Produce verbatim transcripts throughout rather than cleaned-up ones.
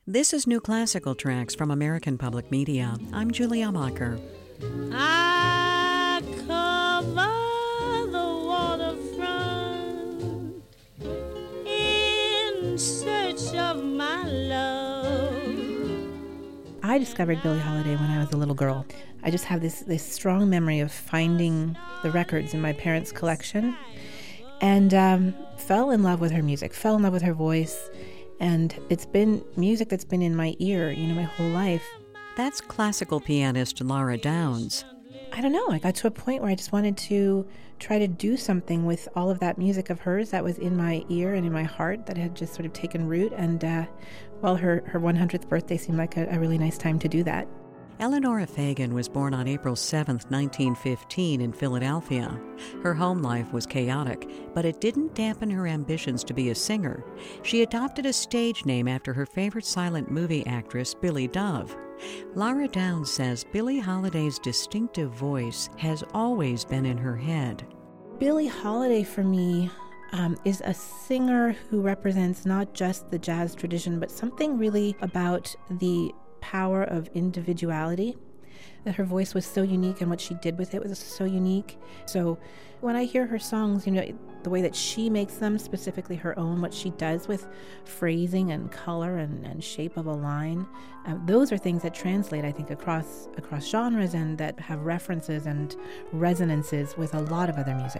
This is New Classical Tracks from American Public Media. I'm Julia Mocker. I cover the waterfront in search of my love. I discovered Billie Holiday when I was a little girl. I just have this, this strong memory of finding the records in my parents' collection and um, fell in love with her music, fell in love with her voice. And it's been music that's been in my ear, you know, my whole life. That's classical pianist Laura Downs. I don't know, I got to a point where I just wanted to try to do something with all of that music of hers that was in my ear and in my heart that had just sort of taken root. And, uh, well, her, her one hundredth birthday seemed like a, a really nice time to do that. Eleanora Fagan was born on April seventh, nineteen fifteen in Philadelphia. Her home life was chaotic, but it didn't dampen her ambitions to be a singer. She adopted a stage name after her favorite silent movie actress, Billy Dove. Laura Downs says Billie Holiday's distinctive voice has always been in her head. Billie Holiday, for me, um, is a singer who represents not just the jazz tradition, but something really about the power of individuality, that her voice was so unique and what she did with it was so unique. So when I hear her songs, you know, the way that she makes them, specifically her own, what she does with phrasing and color and, and shape of a line, uh, those are things that translate, I think, across across genres and that have references and resonances with a lot of other music.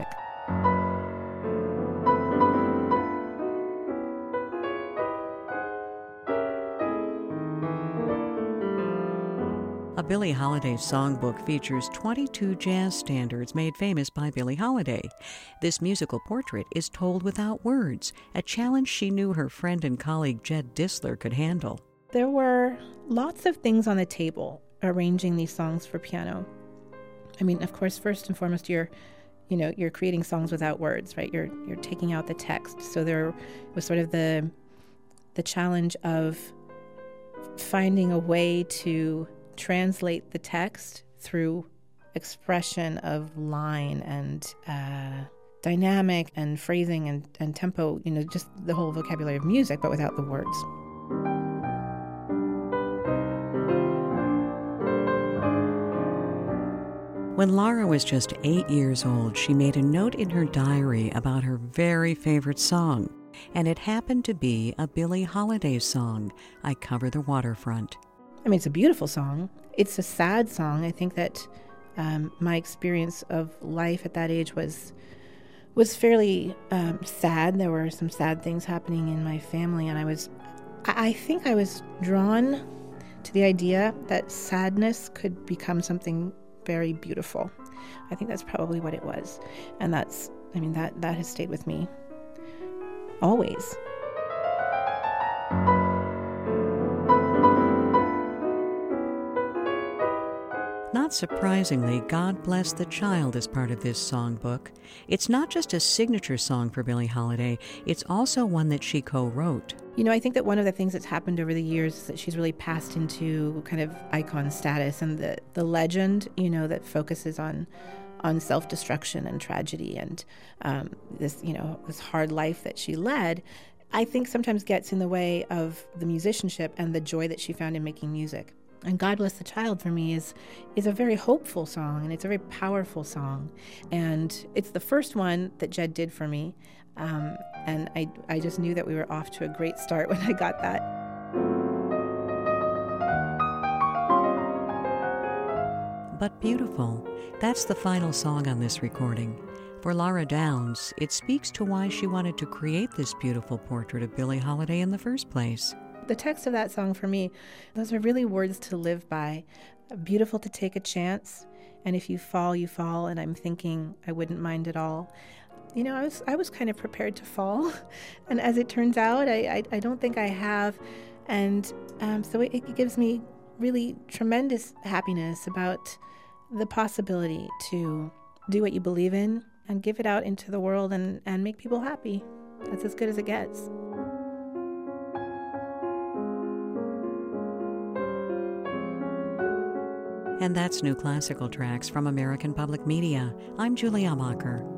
A Billie Holiday songbook features twenty-two jazz standards made famous by Billie Holiday. This musical portrait is told without words, a challenge she knew her friend and colleague Jed Disler could handle. There were lots of things on the table arranging these songs for piano. I mean, of course, first and foremost, you're, you know, you're creating songs without words, right? You're you're taking out the text. So there was sort of the the challenge of finding a way to translate the text through expression of line and uh, dynamic and phrasing and, and tempo, you know, just the whole vocabulary of music, but without the words. When Laura was just eight years old, she made a note in her diary about her very favorite song, and it happened to be a Billie Holiday song, I Cover the Waterfront. I mean, it's a beautiful song. It's a sad song. I think that um, my experience of life at that age was was fairly um, sad. There were some sad things happening in my family, and I was, I think I was drawn to the idea that sadness could become something very beautiful. I think that's probably what it was, and that's, I mean, that that has stayed with me always. Not surprisingly, God Bless the Child is part of this songbook. It's not just a signature song for Billie Holiday, it's also one that she co-wrote. You know, I think that one of the things that's happened over the years is that she's really passed into kind of icon status, and the, the legend, you know, that focuses on on self-destruction and tragedy and um, this, you know, this hard life that she led, I think sometimes gets in the way of the musicianship and the joy that she found in making music. And God Bless the Child, for me, is is a very hopeful song, and it's a very powerful song. And it's the first one that Jed did for me. Um, and I, I just knew that we were off to a great start when I got that. But beautiful. That's the final song on this recording. For Laura Downs, it speaks to why she wanted to create this beautiful portrait of Billie Holiday in the first place. The text of that song for me, those are really words to live by. Beautiful to take a chance, and if you fall, you fall, and I'm thinking I wouldn't mind at all. You know, I was I was kind of prepared to fall, and as it turns out, I, I, I don't think I have, and um, so it, it gives me really tremendous happiness about the possibility to do what you believe in and give it out into the world and, and make people happy. That's as good as it gets. And that's New Classical Tracks from American Public Media. I'm Julia Mocker.